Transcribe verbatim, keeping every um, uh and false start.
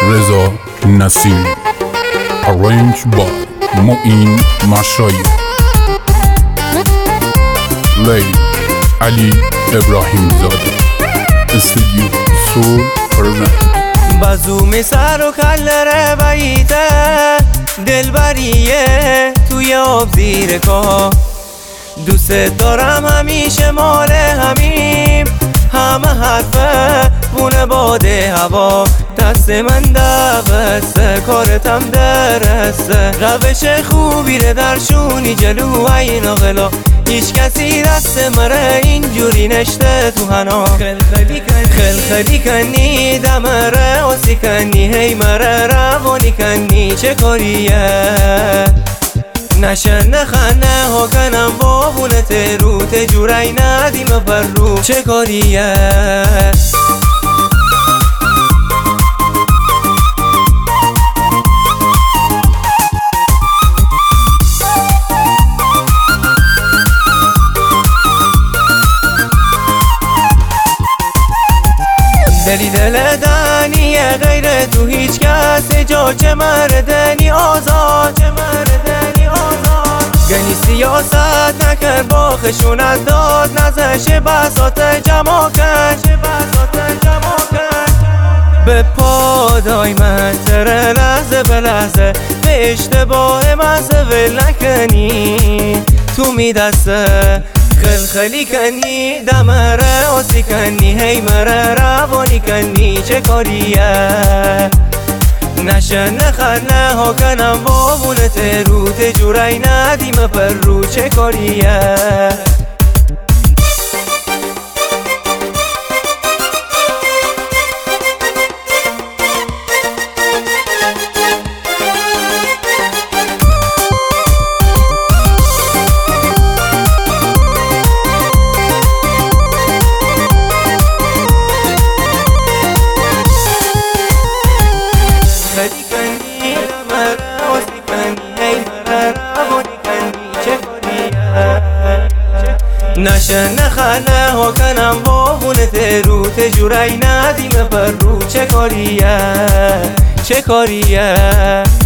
رضا نسیم. Arranged by معین مشایی. Play علی ابراهیم زاده. استودیو سول پرزنت. بزوم سر و کلره ویته دلبریه توی آب زیر کا. دوست دارم همیشه مال همیم، همه حرفه بونه باده هوا. دست من دبسته کارتم درسته، روش خوبی ره درشونی جلو این آقلا. هیچ کسی دست مره اینجوری نشته تو هنا. خلخلی کنی خلخلی کنی دمره آسی کنی، هی مره روانی کنی چه کاریه. نشه نخنه ها کنم بابونه ترو تجورای ندیم پر رو چه کاریه. دلی دل دنیه غیر تو هیچ کس جا، چه مردنی آزاد چه مردنی آزاد. گنی سیاست نکر با خشونت داد، نزش بساط جمع کن چه بساط جمع کن. به پادای من تره لحظه به لحظه، به اشتباه من ول نکنی تو می دسته. خلخلی کنی دمره آسی کنی، هی مره روانی کنی چه کاریه. نشه نخنه ها کنم بابونه ترو تجورای ندیم پر رو چه کاریه. نشه نخنه ها کنم بابونه ترو تجورای ندیم پر رو چه کاریه چه کاریه.